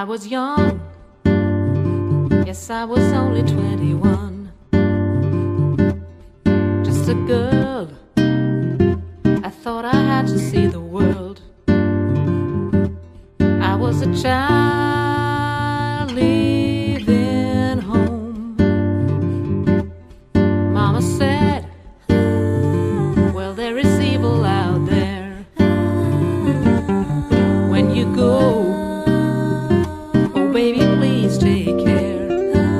was young, yes, I was only 21. Just a girl, I thought I had to see the world. I was a child leaving home. Mama said, well, there is evil out there. When you go, oh baby, please take care.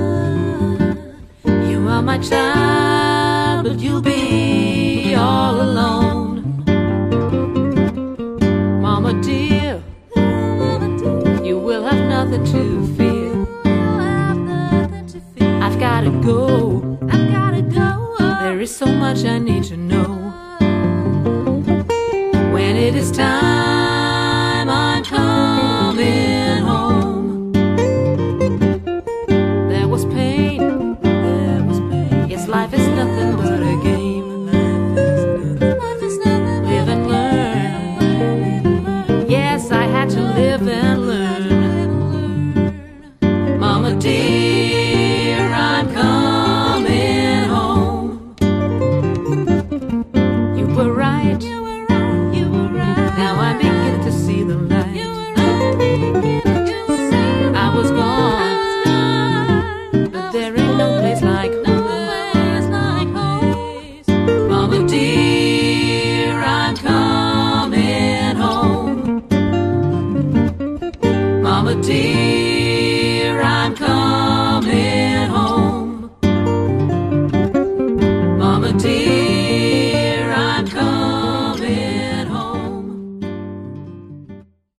You are my child, but you'll be all alone. Mama dear, you will have nothing to fear. I've gotta go, there is so much I need to know. When it is time